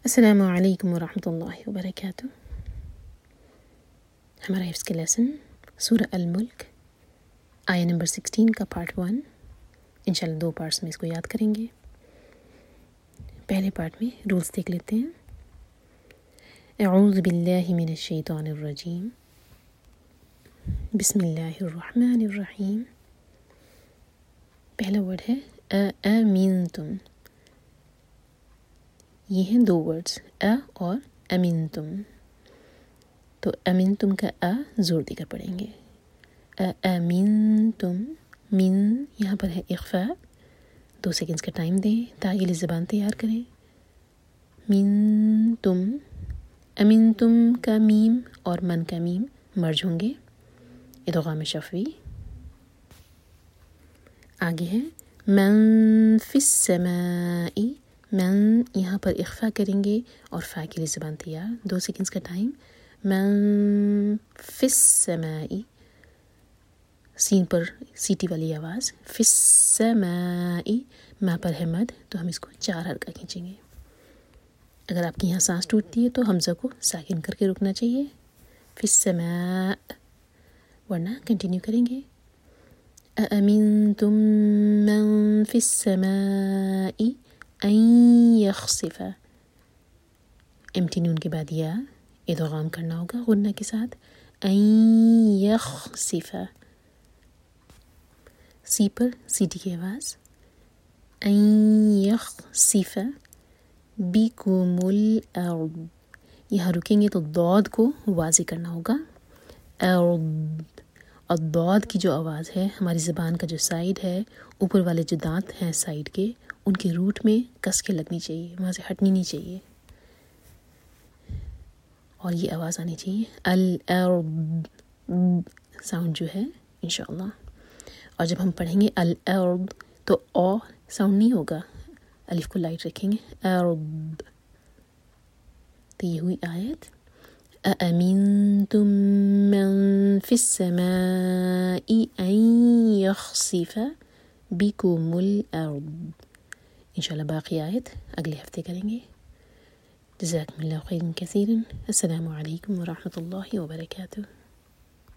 السلام علیکم ورحمۃ اللہ وبرکاتہ۔ ہمارا حفظ کے لیسن سورہ الملک آیہ نمبر 16 کا پارٹ 1، انشاءاللہ 2 پارٹس میں اس کو یاد کریں گے۔ پہلے پارٹ میں رولز دیکھ لیتے ہیں۔ اعوذ باللہ من الشیطان الرجیم، بسم اللہ الرحمن الرحیم۔ پہلا ورڈ ہے امنتم، یہ ہیں 2 ورڈز اور امنتم، تو امنتم کا زور دے کر پڑھیں گے۔ امنتم، من یہاں پر ہے اخفاء، 2 سیکنڈز کا ٹائم دیں تاکہ یہ زبان تیار کریں۔ منتم، امنتم کا میم اور من کا میم مرج ہوں گے، ادغام شفوی۔ آگے ہے من فی السماء، من یہاں پر اخفاء کریں گے اور فا کے لیے زبان تیار، 2 سیکنڈز کا ٹائم۔ من فی السماء، سین پر سیٹی والی آواز، فی السماء، ما پر ہے مد تو ہم اس کو 4 حرکہ کھینچیں گے۔ اگر آپ کی یہاں سانس ٹوٹتی ہے تو حمزہ کو ساکن کر کے رکنا چاہیے، فی السماء، ورنہ کنٹینیو کریں گے۔ أأمنتم من في السماء أن يخسف، امتنون کے بعد یا ادغام کرنا ہوگا غنہ کے ساتھ، أن يخسف، سی پر سیٹی کی آواز، أن يخسف بكم الأرض، یہاں رکیں گے تو ضاد کو واضح کرنا ہوگا، أرض، اور ضاد کی جو آواز ہے ہماری زبان کا جو سائیڈ ہے، اوپر والے جو دانت ہیں سائیڈ کے، ان کے روٹ میں کس کے لگنی چاہیے، وہاں سے ہٹنی نہیں چاہیے، اور یہ آواز آنی چاہیے الارض، ساؤنڈ جو ہے انشاءاللہ۔ اور جب ہم پڑھیں گے الارض تو او ساؤنڈ نہیں ہوگا، الف کو لائٹ رکھیں گے، ارض۔ تو یہ ہوئی آیت أأمنتم من في السماء أن يخسف بكم الأرض، انشاءاللہ باقی آیت اگلے ہفتے کریں گے۔ جزاکم اللہ خیرا کثیرا، السلام علیکم ورحمۃ اللہ وبرکاتہ۔